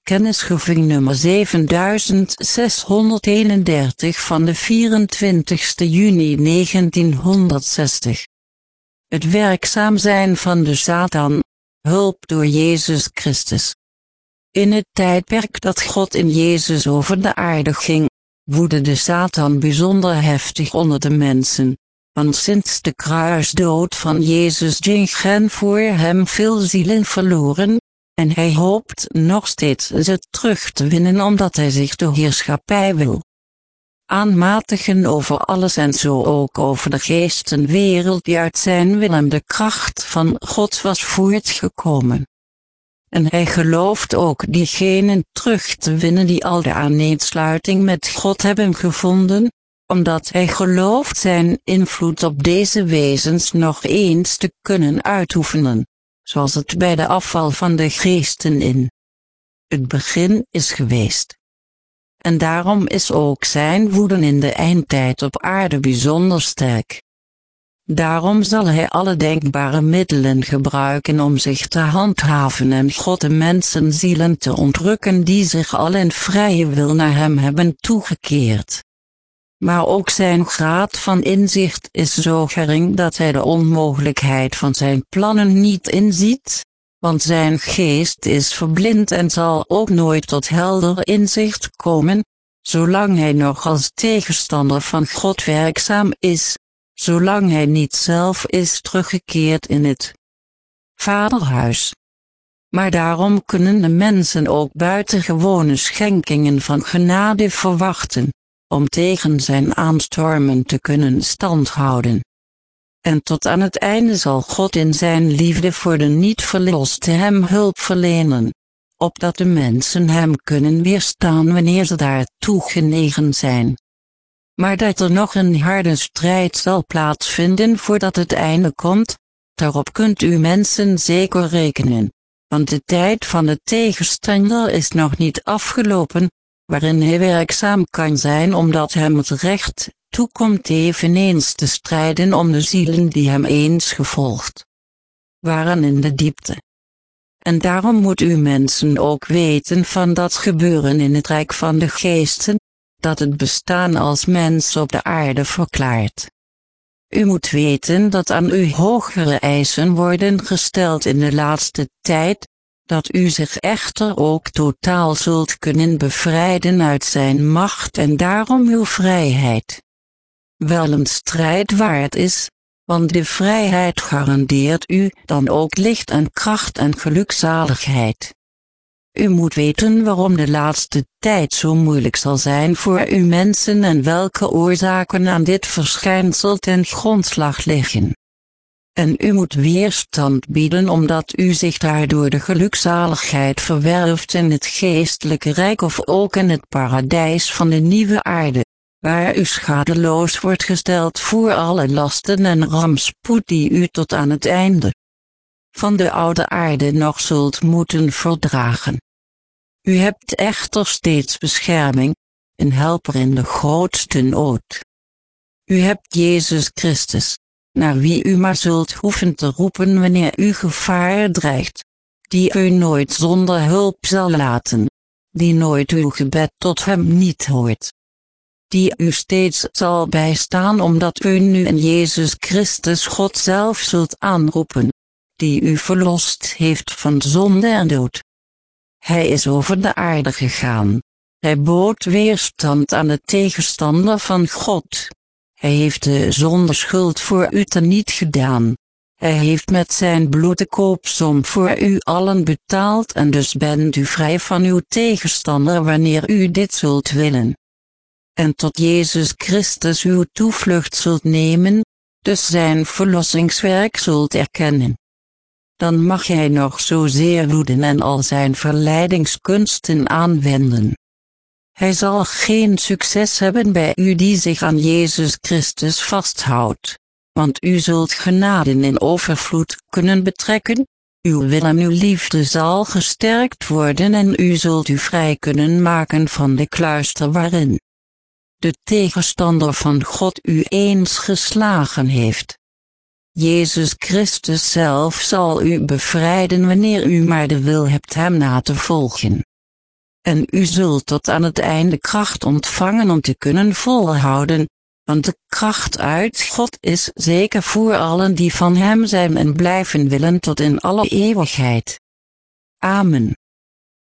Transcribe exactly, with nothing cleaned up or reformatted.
Kennisgeving nummer zevenzeshonderdeenendertig van de vierentwintigste juni negentienhonderdzestig. Het werkzaam zijn van de Satan, hulp door Jezus Christus. In het tijdperk dat God in Jezus over de aarde ging, woedde de Satan bijzonder heftig onder de mensen, want sinds de kruisdood van Jezus gingen voor hem veel zielen verloren, en hij hoopt nog steeds ze terug te winnen omdat hij zich de heerschappij wil aanmatigen over alles en zo ook over de geestenwereld die uit zijn wil en de kracht van God was voortgekomen. En hij gelooft ook diegenen terug te winnen die al de aaneensluiting met God hebben gevonden, omdat hij gelooft zijn invloed op deze wezens nog eens te kunnen uitoefenen, zoals het bij de afval van de geesten in het begin is geweest. En daarom is ook zijn woede in de eindtijd op aarde bijzonder sterk. Daarom zal hij alle denkbare middelen gebruiken om zich te handhaven en God de mensenzielen te ontrukken die zich al in vrije wil naar hem hebben toegekeerd. Maar ook zijn graad van inzicht is zo gering dat hij de onmogelijkheid van zijn plannen niet inziet, want zijn geest is verblind en zal ook nooit tot helder inzicht komen, zolang hij nog als tegenstander van God werkzaam is, zolang hij niet zelf is teruggekeerd in het Vaderhuis. Maar daarom kunnen de mensen ook buitengewone schenkingen van genade verwachten, om tegen zijn aanstormen te kunnen standhouden. En tot aan het einde zal God in zijn liefde voor de niet-verloste hem hulp verlenen, opdat de mensen hem kunnen weerstaan wanneer ze daartoe genegen zijn. Maar dat er nog een harde strijd zal plaatsvinden voordat het einde komt, daarop kunt u mensen zeker rekenen, want de tijd van de tegenstander is nog niet afgelopen, waarin hij werkzaam kan zijn omdat hem het recht toekomt eveneens te strijden om de zielen die hem eens gevolgd waren in de diepte. En daarom moet u mensen ook weten van dat gebeuren in het rijk van de geesten, dat het bestaan als mens op de aarde verklaart. U moet weten dat aan u hogere eisen worden gesteld in de laatste tijd, dat u zich echter ook totaal zult kunnen bevrijden uit zijn macht en daarom uw vrijheid wel een strijd waard is, want de vrijheid garandeert u dan ook licht en kracht en gelukzaligheid. U moet weten waarom de laatste tijd zo moeilijk zal zijn voor u mensen en welke oorzaken aan dit verschijnsel ten grondslag liggen. En u moet weerstand bieden omdat u zich daardoor de gelukzaligheid verwerft in het geestelijke rijk of ook in het paradijs van de nieuwe aarde, waar u schadeloos wordt gesteld voor alle lasten en rampspoed die u tot aan het einde van de oude aarde nog zult moeten verdragen. U hebt echter steeds bescherming, een helper in de grootste nood. U hebt Jezus Christus, naar wie u maar zult hoeven te roepen wanneer u gevaar dreigt, die u nooit zonder hulp zal laten, die nooit uw gebed tot hem niet hoort, die u steeds zal bijstaan omdat u nu in Jezus Christus God zelf zult aanroepen, die u verlost heeft van zonde en dood. Hij is over de aarde gegaan. Hij bood weerstand aan de tegenstander van God. Hij heeft de zondeschuld voor u teniet gedaan. Hij heeft met zijn bloed de koopsom voor u allen betaald en dus bent u vrij van uw tegenstander wanneer u dit zult willen. En tot Jezus Christus uw toevlucht zult nemen, dus zijn verlossingswerk zult erkennen. Dan mag hij nog zozeer woeden en al zijn verleidingskunsten aanwenden. Hij zal geen succes hebben bij u die zich aan Jezus Christus vasthoudt, want u zult genaden in overvloed kunnen betrekken, uw wil en uw liefde zal gesterkt worden en u zult u vrij kunnen maken van de kluister waarin de tegenstander van God u eens geslagen heeft. Jezus Christus zelf zal u bevrijden wanneer u maar de wil hebt hem na te volgen. En u zult tot aan het einde kracht ontvangen om te kunnen volhouden, want de kracht uit God is zeker voor allen die van hem zijn en blijven willen tot in alle eeuwigheid. Amen.